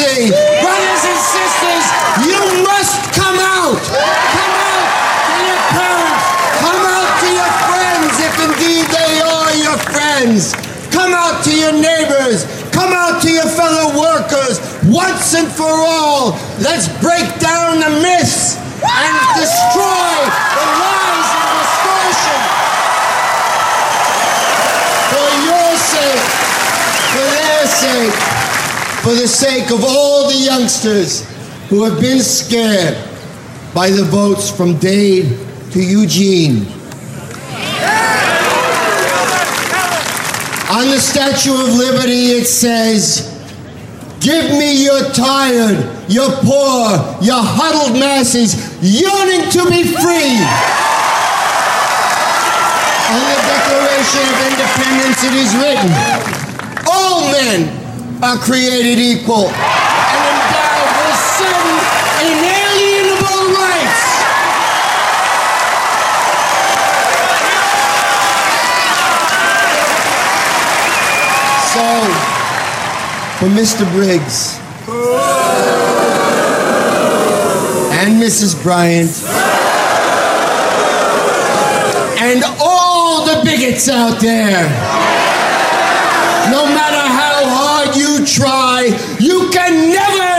democracy. Brothers and sisters, you must come out. Come out to your parents. Come out to your friends, if indeed they are your friends. Come out to your neighbors. Come out to your fellow workers. Once and for all, let's break down the myths and destroy the lies and distortion. For your sake, for their sake, for the sake of all the youngsters who have been scared by the votes from Dade to Eugene. On the Statue of Liberty it says, "Give me your tired, your poor, your huddled masses yearning to be free." On the Declaration of Independence it is written, "All men are created equal and endowed with certain inalienable rights." So, for Mr. Briggs and Mrs. Bryant and all the bigots out there, no matter how hard you try, you can never